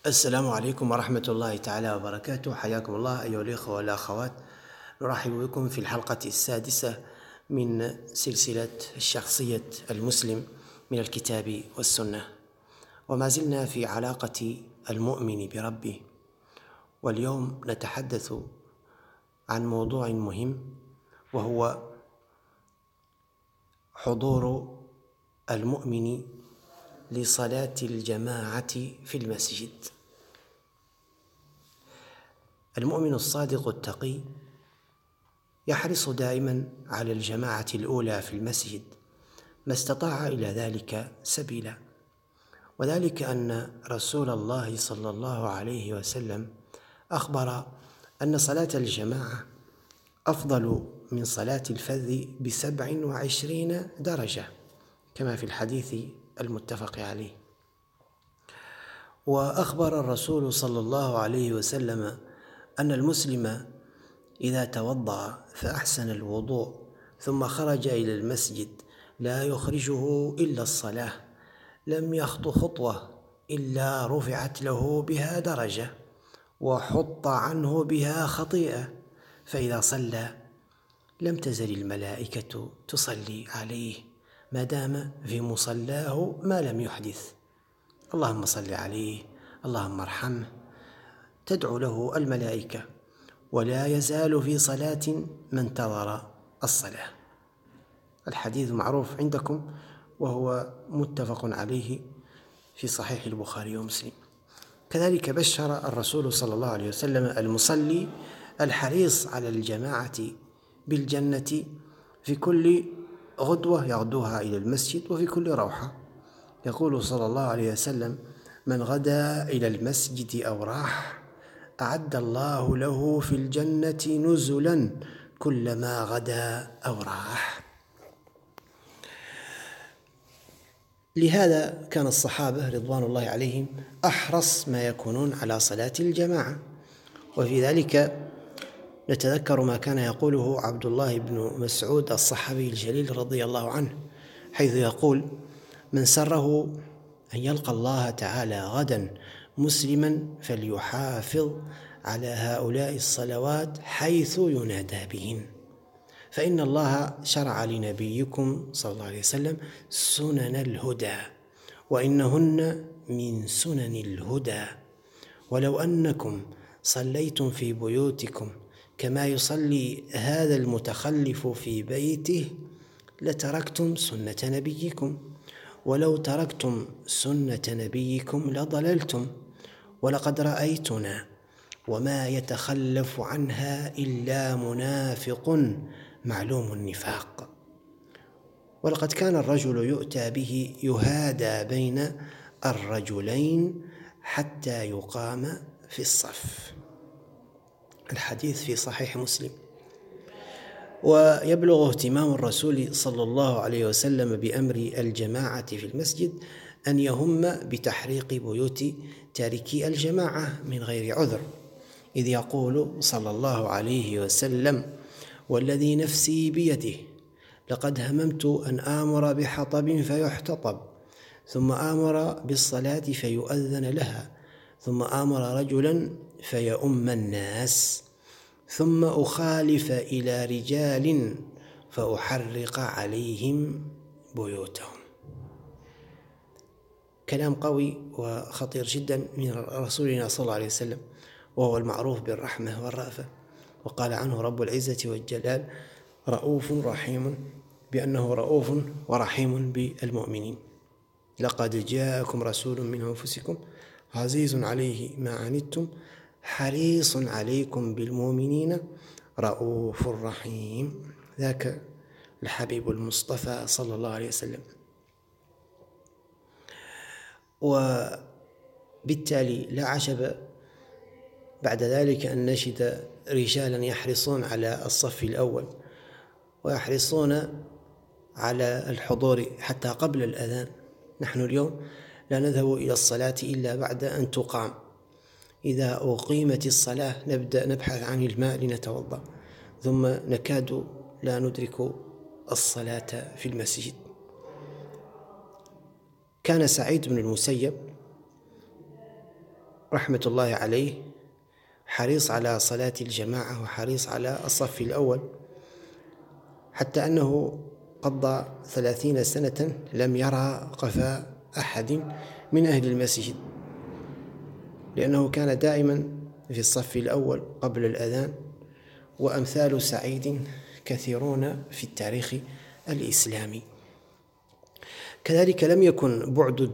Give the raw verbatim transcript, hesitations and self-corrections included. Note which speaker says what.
Speaker 1: السلام عليكم ورحمة الله تعالى وبركاته. حياكم الله أيها الإخوة والأخوات. نرحب بكم في الحلقة السادسة من سلسلة الشخصية المسلم من الكتاب والسنة، وما زلنا في علاقة المؤمن بربه. واليوم نتحدث عن موضوع مهم، وهو حضور المؤمن لصلاة الجماعة في المسجد. المؤمن الصادق التقي يحرص دائما على الجماعة الأولى في المسجد ما استطاع إلى ذلك سبيلا، وذلك أن رسول الله صلى الله عليه وسلم أخبر أن صلاة الجماعة أفضل من صلاة الفذ بسبع وعشرين درجة كما في الحديث المتفق عليه. وأخبر الرسول صلى الله عليه وسلم أن المسلم إذا توضأ فأحسن الوضوء ثم خرج إلى المسجد لا يخرجه إلا الصلاة لم يخط خطوة إلا رفعت له بها درجة وحط عنه بها خطيئة، فإذا صلى لم تزل الملائكة تصلي عليه ما دام في مصلاه ما لم يحدث. اللهم صل عليه، اللهم ارحمه، تدعو له الملائكة، ولا يزال في صلاة ما انتظر الصلاة. الحديث معروف عندكم وهو متفق عليه في صحيح البخاري ومسلم. كذلك بشر الرسول صلى الله عليه وسلم المصلي الحريص على الجماعة بالجنة في كل غدوة يغدوها إلى المسجد وفي كل روحة. يقول صلى الله عليه وسلم: من غدا إلى المسجد أو راح أعد الله له في الجنة نزلا كلما غدا أو راح. لهذا كان الصحابة رضوان الله عليهم أحرص ما يكونون على صلاة الجماعة، وفي ذلك نتذكر ما كان يقوله عبد الله بن مسعود الصحابي الجليل رضي الله عنه، حيث يقول: من سره أن يلقى الله تعالى غدا مسلما فليحافظ على هؤلاء الصلوات حيث ينادى بهن، فإن الله شرع لنبيكم صلى الله عليه وسلم سنن الهدى وإنهن من سنن الهدى، ولو أنكم صليتم في بيوتكم كما يصلي هذا المتخلف في بيته لتركتم سنة نبيكم، ولو تركتم سنة نبيكم لضللتم، ولقد رأيتنا وما يتخلف عنها إلا منافق معلوم النفاق. ولقد كان الرجل يؤتى به يهادى بين الرجلين حتى يقام في الصف. الحديث في صحيح مسلم. ويبلغ اهتمام الرسول صلى الله عليه وسلم بأمر الجماعة في المسجد أن يهم بتحريق بيوت تاركي الجماعة من غير عذر، إذ يقول صلى الله عليه وسلم: والذي نفسي بيده لقد هممت أن آمر بحطب فيحتطب، ثم آمر بالصلاة فيؤذن لها، ثم آمر رجلا فيؤم الناس، ثم أخالف إلى رجال فأحرق عليهم بيوتهم. كلام قوي وخطير جدا من رسولنا صلى الله عليه وسلم، وهو المعروف بالرحمة والرأفة، وقال عنه رب العزة والجلال: رؤوف رحيم، بأنه رؤوف ورحيم بالمؤمنين. لقد جاءكم رسول من أنفسكم عزيز عليه ما عنتم حريص عليكم بالمؤمنين رؤوف رحيم. ذاك الحبيب المصطفى صلى الله عليه وسلم. وبالتالي لا عجب بعد ذلك أن نجد رجالا يحرصون على الصف الأول ويحرصون على الحضور حتى قبل الأذان. نحن اليوم لا نذهب إلى الصلاة إلا بعد أن تقام. إذا أقيمت الصلاة نبدأ نبحث عن الماء لنتوضأ، ثم نكاد لا ندرك الصلاة في المسجد. كان سعيد بن المسيب رحمة الله عليه حريص على صلاة الجماعة وحريص على الصف الأول، حتى أنه قضى ثلاثين سنة لم يرى قفا أحد من أهل المسجد، لأنه كان دائما في الصف الأول قبل الأذان. وأمثال سعيد كثيرون في التاريخ الإسلامي. كذلك لم يكن بعد